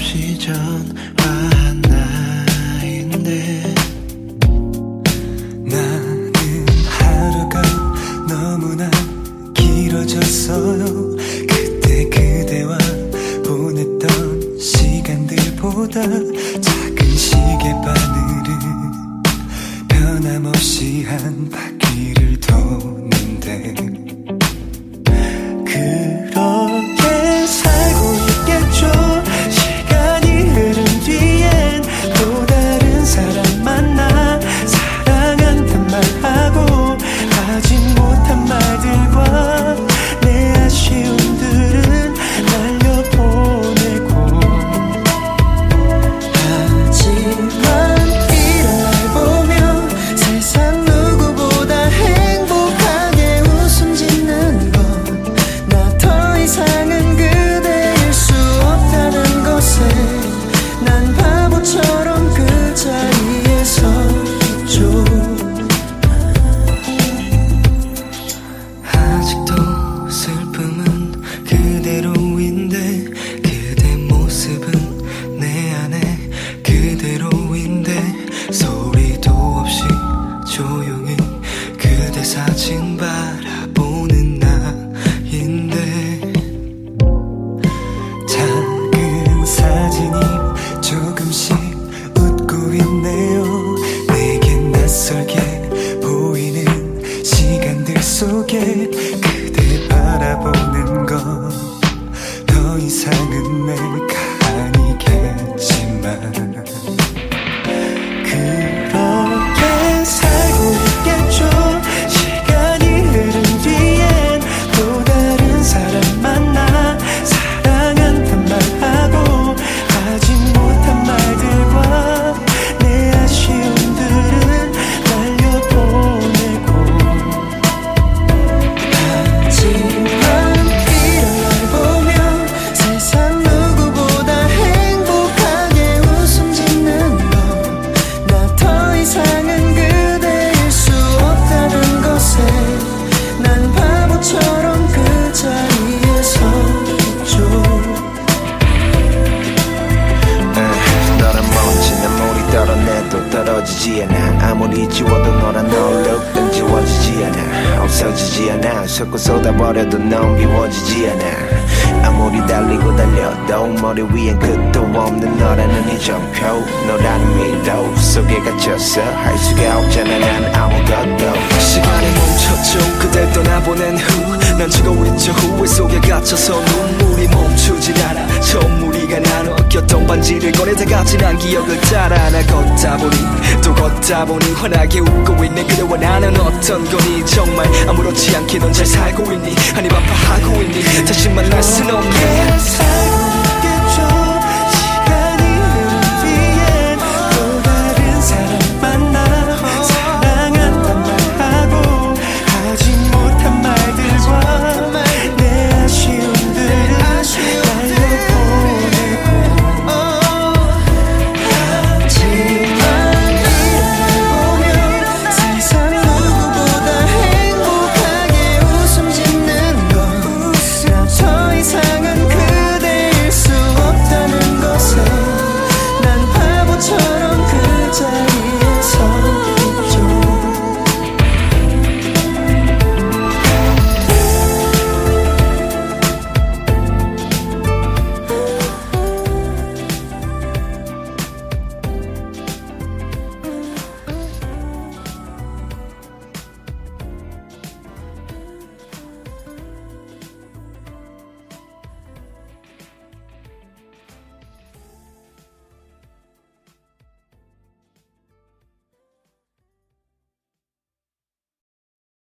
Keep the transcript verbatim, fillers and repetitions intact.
없이 전화한 나인데 나는 하루가 너무나 길어졌어요. 그때 그대와 보냈던 시간들보다 작은 시계바늘은 변함없이 한 바퀴를 도는데 그렇게 살고 있겠죠. 시간이 흐른 뒤엔 또 다른 사람 만나 사랑한단 말하고 하지 못한 말들과 내 아쉬움들은 날려보내고 하지만 이런 날 보면 세상 누구보다 행복하게 웃음 짓는 건 나 더 이상은 그대일 수 없다는 것에 난 바보처럼 그 자리에 서 있죠. 아직도 슬픔은 그대로인데 그대 모습은 내 안에 그대로인데 소리도 없이 조용히 그대 사진 바라보는 나인데 작은 사진이 조금씩 웃고 있네요. 내겐 낯설게 보이는 시간들 속에 그대 바라보는 건 더 이상은 내가 아니겠지만 그렇게 살고 있겠죠. 시간이 흐른 뒤엔 또 다른 사람 만나 사랑한단 말하고 하지 못한 말들과 내 아쉬움들은 날려보내고 하지만 이런 날 보면 세상 누구보다 행복하게 웃음 짓는 건 나 더 이상은 그대일 수 없다는 것에 난 바보처럼 그 자리에 서 있죠. 너란 먼지 난 물이 떨어내도 떨어지지 않아. 아무리 지워도 너란 얼룩은 지워지지 않아. 없어지지 않아. 쏟고 쏟아버려도 넌 비워지지 않아. 아무리 달리고 달려도 머리 위엔 끝도 없는 너라는 이 점표 너라는 미로 속에 갇혔어. 할 수가 없잖아 난 아무것도. 시간이 멈췄죠. 그댈 떠나보낸 후 난 지고 있죠. 후회 속에 갇혀서 눈물이 멈추질 않아. 처음 우리가 나눠 꼈던 반지를 꺼내다가 지난 기억을 따라 나 걷다 보니 또 걷다 보니 환하게 웃고 있네. 그대와 나는 어떤 거니 정말 아무렇지 않게 넌 잘 살고 있니 아니 아파하고 있니 다시 만날 순 없게